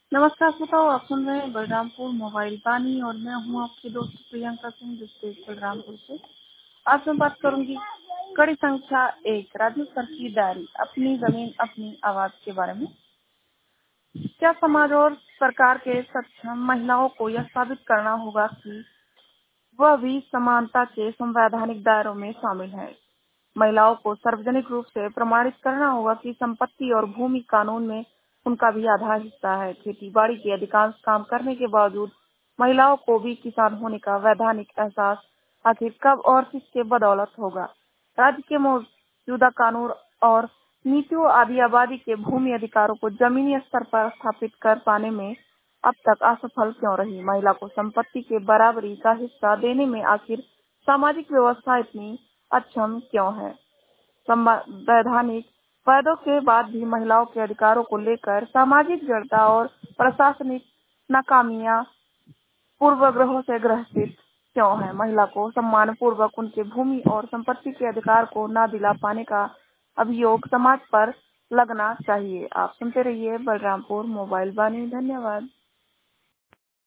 नमस्कार श्रोताओ, आप सुन रहे हैं बलरामपुर मोबाइल वाणी और मैं हूं आपकी दोस्त प्रियंका सिंह डिस्ट्रिक्ट बलरामपुर से। आज मैं बात करूंगी कड़ी संख्या 1 राज्य सर की डायरी अपनी जमीन अपनी आवाज के बारे में। क्या समाज और सरकार के सक्षम महिलाओं को यह साबित करना होगा कि वह भी समानता के संवैधानिक दायरों में शामिल है। महिलाओं को सार्वजनिक रूप से प्रमाणित करना होगा कि संपत्ति और भूमि कानून में उनका भी आधा हिस्सा है। खेती बाड़ी के अधिकांश काम करने के बावजूद महिलाओं को भी किसान होने का वैधानिक एहसास आखिर कब और किसके बदौलत होगा। राज्य के मौजूदा कानून और नीतियों आदि आबादी के भूमि अधिकारों को जमीनी स्तर पर स्थापित कर पाने में अब तक असफल क्यों रही। महिला को संपत्ति के बराबरी का हिस्सा देने में आखिर सामाजिक व्यवस्था इतनी अक्षम क्यों है। संवैधानिक वादों के बाद भी महिलाओं के अधिकारों को लेकर सामाजिक जड़ता और प्रशासनिक नाकामियां पूर्वग्रहों से ग्रसित क्यों है। महिला को सम्मान पूर्वक उनके भूमि और संपत्ति के अधिकार को न दिला पाने का अभियोग समाज पर लगना चाहिए। आप सुनते रहिए बलरामपुर मोबाइल वाणी। धन्यवाद।